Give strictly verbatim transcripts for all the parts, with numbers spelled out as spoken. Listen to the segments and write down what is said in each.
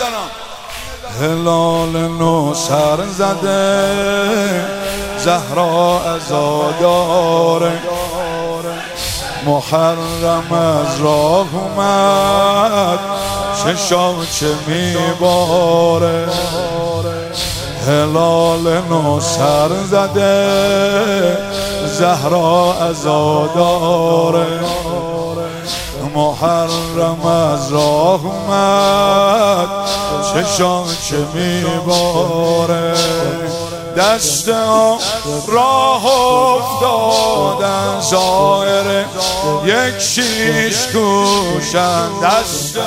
هلال نو سر زده زهرا عزاداره، محرم از راه اومد چشا چه میباره. هلال نو سر زده زهرا عزاداره، محرم از راه اومد چشا چه میباره. دست راه افتادن ظاهره یک شیش گوشن، دست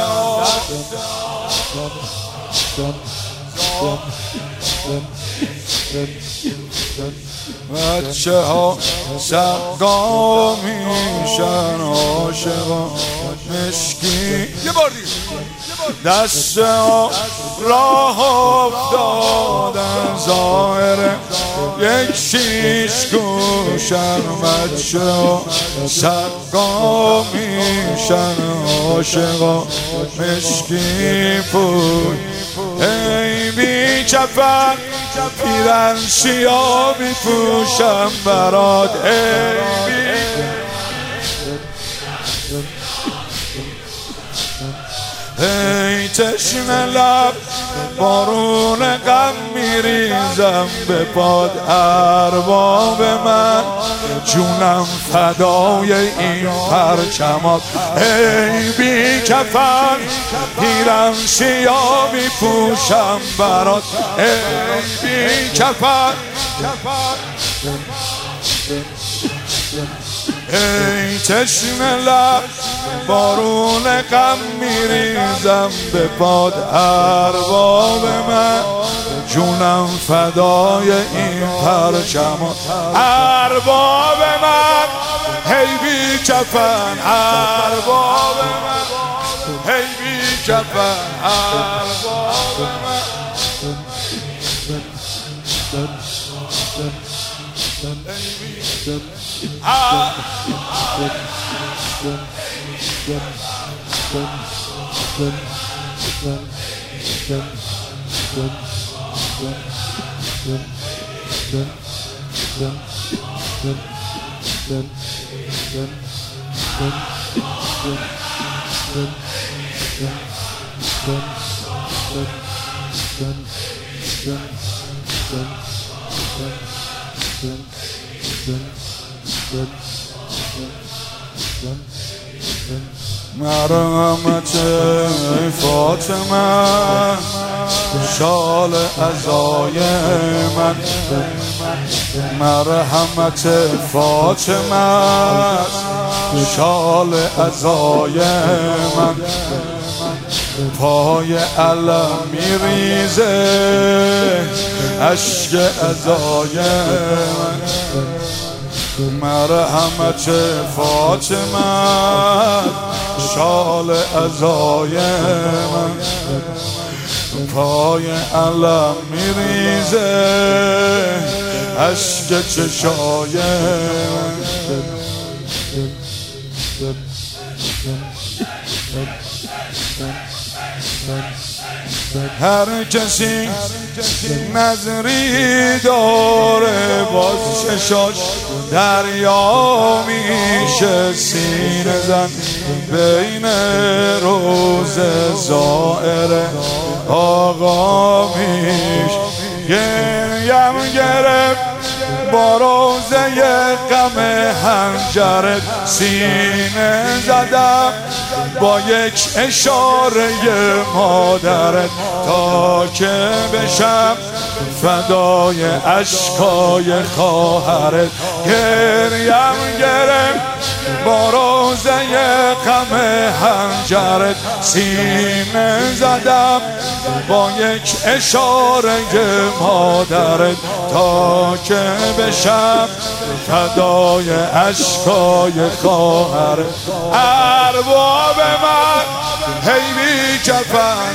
بچه ها سقا میشن عاشقا مشکی. دست ها راه افتادن ظاهره یک شیش گوشن، بچه ها سقا میشن عاشقا مشکی پوی. ای بی کفن پیرن سیاه میپوشم برات، ای بی ای تشنه لب بارون غم میریزم به پاد. ارباب من جونم فدای این پرچمات، ای بی کفن پیرم سیاه میپوشم برات، ای بی کفن ای تشنه لب بارون غم میریزم به پاد. ارباب من جونم فدای این پرچمات، ارباب من هی بی کفن، ارباب من هی بی کفن، ارباب من مرحمت فاطمه شال عزای من، مرحمت فاطمه شال عزای من. پای علم میریزه اشک عزای من، مرحمت فاطمه شال عزای من. پای علم میریزه اشک چشای من. هر کسی نظری داره باز چشاش دریا میشه. سینه زن بین روز زائر آقا میش. گریم گرفت با روزه غم هنجرت، سینه زدم با یک اشاره مادرت تا که بشم فدای اشکای خواهرت. گریم گرفت با روزه غم هنجرت، سینه زدم با یک اشاره مادرت تا که بشم فدای اشکای خواهرت. ارباب من هی بی کفن،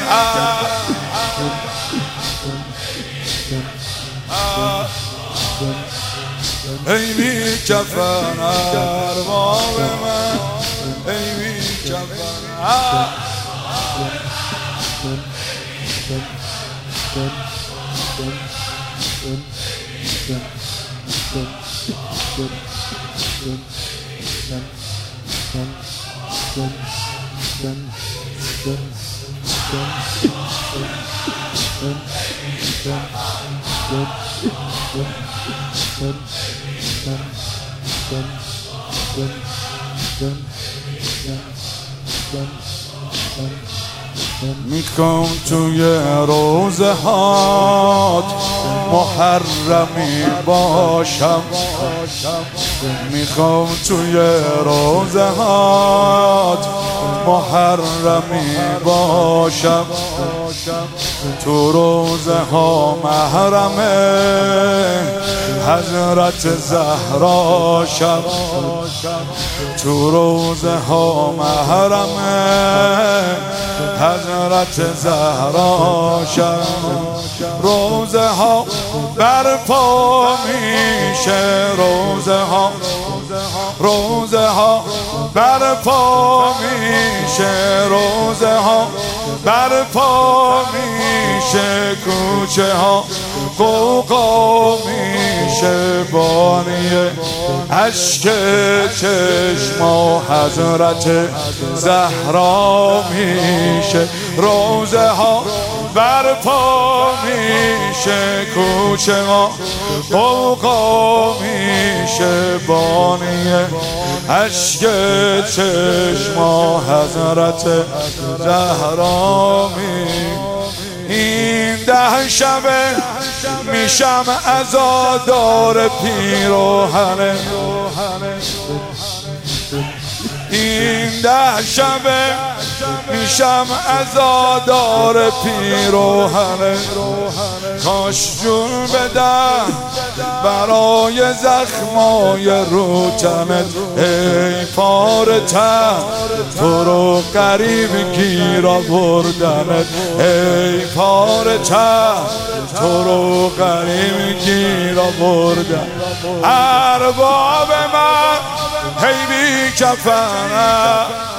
ای بی کفن ارباب من، ای بی کفن. میخوام توی روزه هات محرمی باشم، میخوام توی روزه هات محرمی باشم، تو روزه ها محرم حضرت زهرا شم، تو روزه ها محرم حضرت زهرا شم. روزه ها برپا میشه، روزه ها روزه ها برپا میشه، روزه ها برپا میشه، کوچه ها قوقا میشه، بانی اشک چشما حضرت زهرا میشه. روزه ها برپا میشه، کوچه ها قوقا میشه، بانی اشک چشما حضرت زهرا میشه. این ده شبه میشم عزادار پیراهن، این ده شبه میشم عزادار پیراهن، کاش جون بدم برای زخمای رو تنت، ای پاره تن تو رو قریب گیر آوردنت، ای پاره تن تو رو قریب گیر آوردن. ارباب من هی بی کفنم،